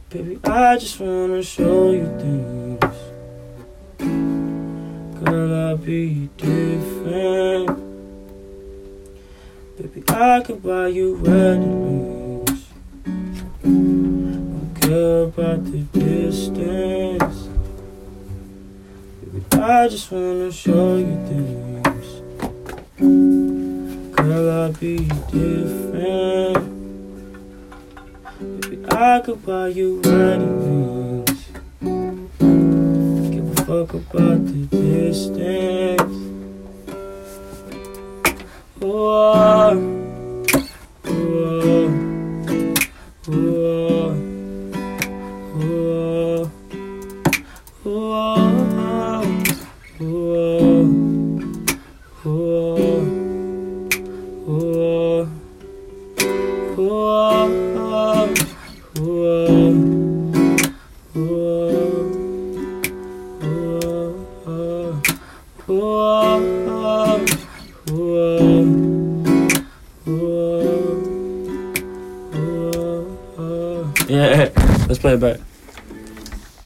Baby, I just wanna show you things. Girl, I'll be different. Baby, I could buy you wedding rings. Don't care about the distance. Baby, I just wanna show you things. Girl, I'll be different. Baby, I could buy you wedding rings. Give a fuck about the distance. Oh, oh, oh, oh, yeah, let's play it back.